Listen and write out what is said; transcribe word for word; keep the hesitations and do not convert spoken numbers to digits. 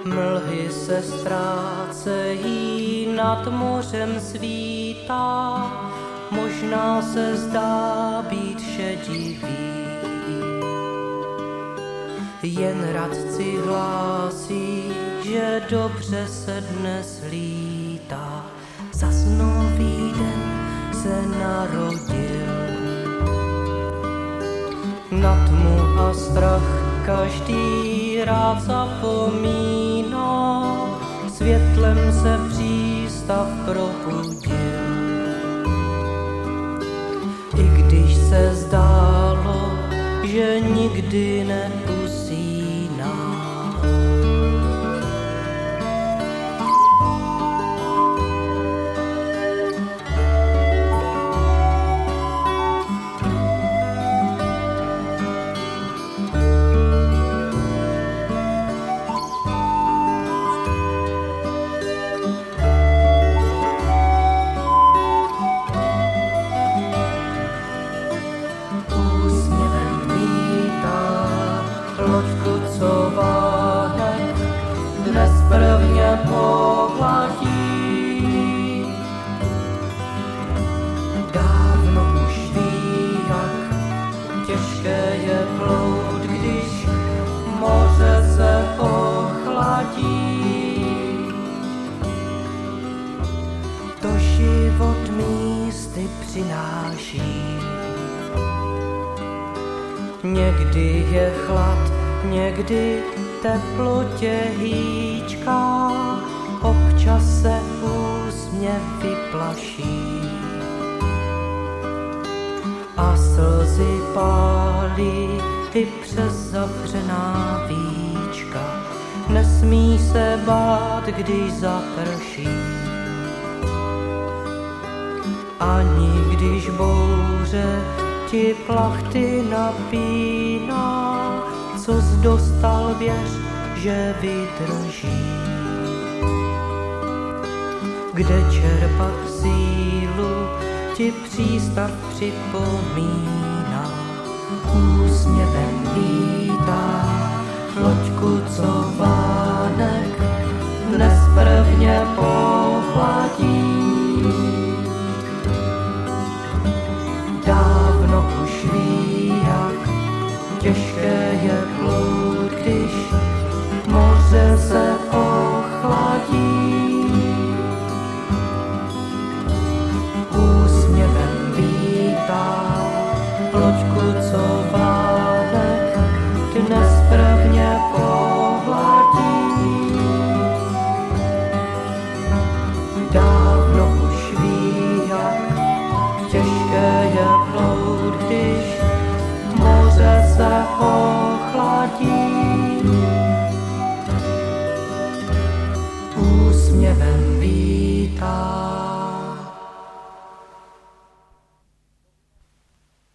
Mlhy se ztrácejí, nad mořem svítá, možná se zdá být šedivý. Jen radci hlásí, že dobře se dnes lítá, zas nový den se narodil. Na tmu a strach každý rád zapomíná, světlem se přístav probudil. I když se zdálo, že nikdy neusíná. Loďku, co váhne, dnes prvně pohladí. Dávno už ví, jak těžké je plout, když moře se ochladí. To život místy přináší. Někdy je chlad, někdy teplo tě hýčká, občas se úsměv vyplaší. A slzy pálí i přes zavřená víčka, nesmí se bát, když zaprší. Ani když bouře ti plachty napíná, co jsi dostal, věř, že vydrží. Kde čerpat sílu, ti přístav připomíná. Úsměvem vítá loďku, co